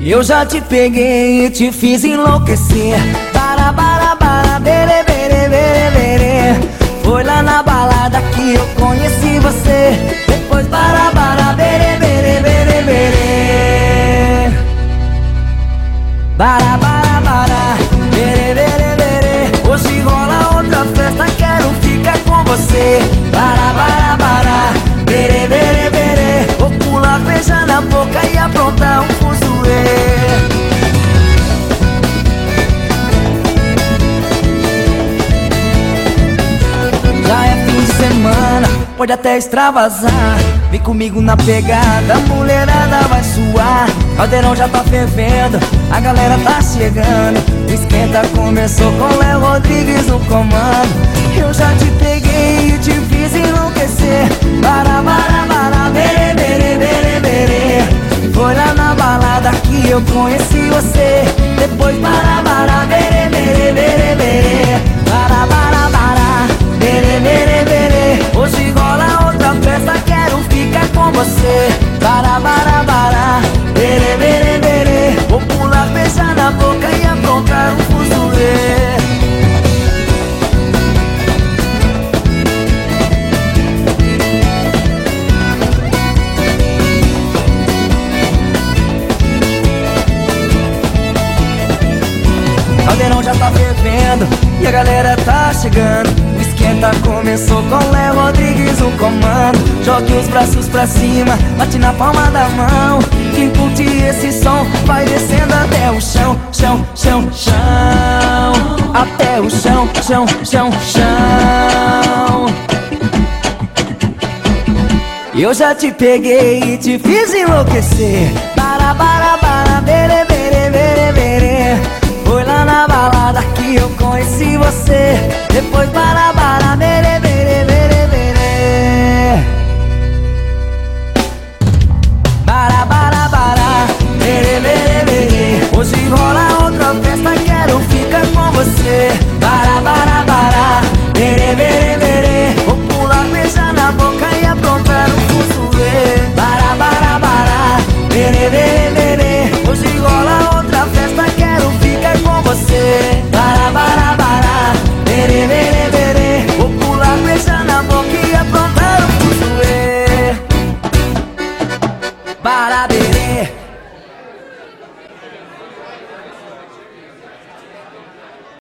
Eu já te peguei e te fiz enlouquecer. Para, bere, bere, bere, bere. Foi lá na balada que eu conheci você. Depois para, bere, bere, bere, bere. Para, bere, bere, bere. Hoje rola outra festa, quero ficar com você. Para, bere, bere, bere. Vou pular, beijar na boca e aprontar um fuzuê. Já é fim de semana, pode até extravasar. Vem comigo na pegada, a mulherada vai suar. Caldeirão já tá fervendo, a galera tá chegando. O esquenta começou com Léo Rodrigues no comando. Eu já te peguei e te fiz enlouquecer. Para, bere, bere, bere, bere. Foi lá na balada que eu conheci você. Depois para, bere, bere, bere, bere. Para, bere, bere, bere. Hoje rola outra festa, quero ficar com você. Para, bere, bere, bere. Vou pular, beijar na boca e aprontar um fuzuê. Caldeirão já tá fervendo e a galera tá chegando. O esquenta começou com Léo Rodrigues no comando. Jogue os braços pra cima, bate na palma da mão. Quem curte esse som vai descendo até o chão, chão, chão, chão. Até o chão, chão, chão, chão. Eu já te peguei e te fiz enlouquecer. Para, bere, bere, bere, bere. Foi lá na balada que eu conheci você. Depois